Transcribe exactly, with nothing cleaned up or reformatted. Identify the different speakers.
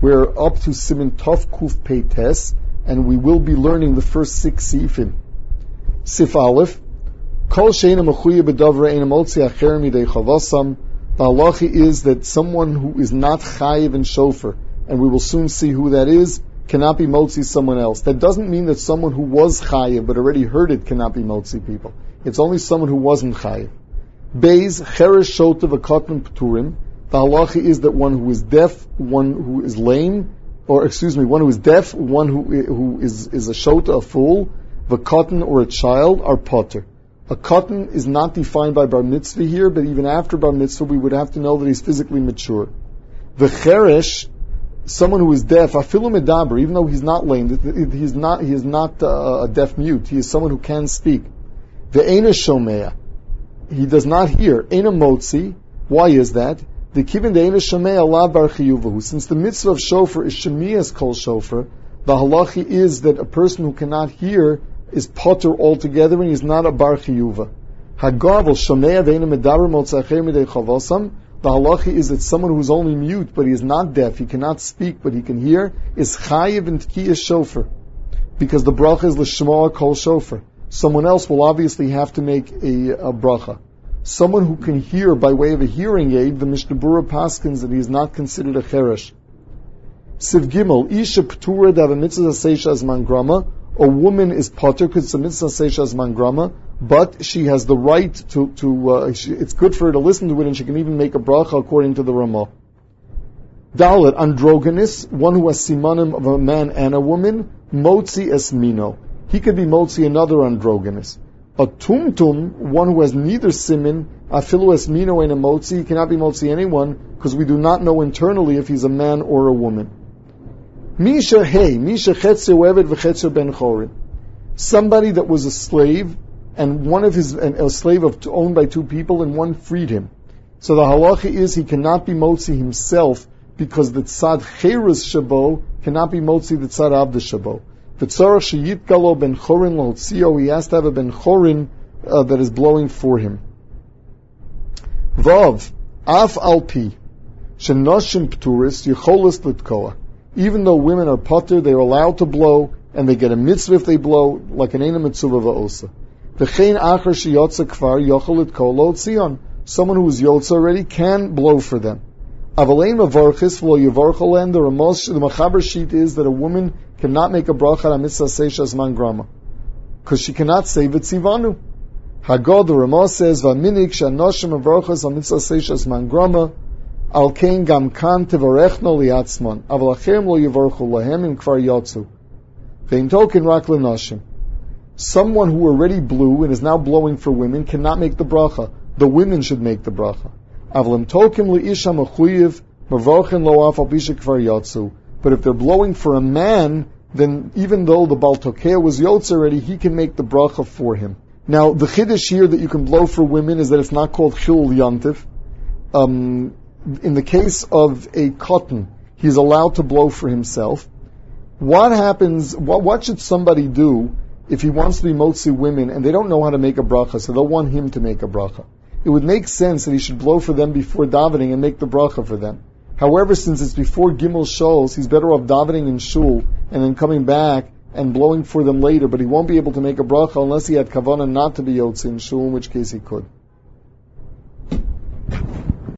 Speaker 1: We're up to Siman Tov Kuf Peites, and we will be learning the first six sifim. Sif Aleph, Kol she'ena mechuyev b'davra eina motzi acher midei chavasam. The halacha is that someone who is not chayiv in shofar, and we will soon see who that is, cannot be motzi someone else. That doesn't mean that someone who was chayiv but already heard it cannot be motzi people. It's only someone who wasn't chayiv. Beis cheresh shotav akotman p'turim. The halacha is that one who is deaf, one who is lame, or excuse me, one who is deaf, one who who is is a shota, a fool, v'katan or a child are potter. A cotton is not defined by bar mitzvah here, but even after bar mitzvah, we would have to know that he's physically mature. The cheresh, someone who is deaf, afilu medaber, even though he's not lame, he's not he is not uh, a deaf mute. He is someone who can speak. The eina shomea, he does not hear. Eina motzi. Why is that? The kivin the eina shomea la bar chiyuvahu. Since the mitzvah of shofar is shemias kol shofar, the halachi is that a person who cannot hear is potter altogether, and he's not a bar chiyuva. Hagavel shomea ve'ena medaber motzacher midei chavasam. The halachi is that someone who's only mute, but he is not deaf, he cannot speak, but he can hear, is chayiv in tkiyas shofar, because the bracha is l'shmoa kol shofar. Someone else will obviously have to make a, a bracha. Someone who can hear by way of a hearing aid, the Mishnah Berurah paskins that he is not considered a cheresh. Siv Gimel, isha p'tura dav mitzvah seisha as mangrama. A woman is potter because it's a mitzvah seisha as mangrama, but she has the right to, to uh, she, it's good for her to listen to it, and she can even make a bracha according to the Ramah. Dalet, androgynous, one who has simanim of a man and a woman, motzi esmino. He could be motzi another androgynous. A tumtum, one who has neither simin, afilu esmino and a motzi, he cannot be motzi anyone, because we do not know internally if he's a man or a woman. Misha hey, Misha chetzer eved v'chetzer ben chorin. Somebody that was a slave, and one of his, a slave of, owned by two people, and one freed him. So the halacha is he cannot be motzi himself, because the tzad cheres shabo cannot be motzi the tzad avda shabo. The tzarach sheyit galo ben chorin l'hotzio, he has to have a ben chorin uh, that is blowing for him. Vav, af alpi, shenoshim pturis, yicholis litkoa. Even though women are potter, they are allowed to blow, and they get a mitzvah if they blow, like an eina mitzvah va'osa. V'chein achar sheyotza kvar yochel litkoa lo tzion. Someone who is yotza already can blow for them. Avalein mavarchis v'lo yavarcholen. The Ramos, the Machaber sheet is that a woman cannot make a bracha on mitzvah seishas mangrama, because she cannot say v'tzivanu. Hagod, the Ramos says v'aminik shanoshim mavarchis on mitzvah seishas mangrama. Al kein gam kan tevarechno liatzman, aval achem lo yivarchu lahem im kvar yotzu. Vein token rak lenashim. Someone who already blew and is now blowing for women cannot make the bracha. The women should make the bracha. Avlim token liisha mechuyev mavarchen lo af al bisha kvar yotzu. But if they're blowing for a man, then even though the Baal Tokea was yotz already, he can make the bracha for him. Now, the chiddush here that you can blow for women is that it's not called chilul yantiv. Um, In the case of a cotton, he's allowed to blow for himself. What happens, what, what should somebody do if he wants to be motzi women and they don't know how to make a bracha, so they'll want him to make a bracha? It would make sense that he should blow for them before davening and make the bracha for them. However, since it's before Gimel Shols, he's better off davening in shul and then coming back and blowing for them later, but he won't be able to make a bracha unless he had kavanah not to be yotzi in shul, in which case he could.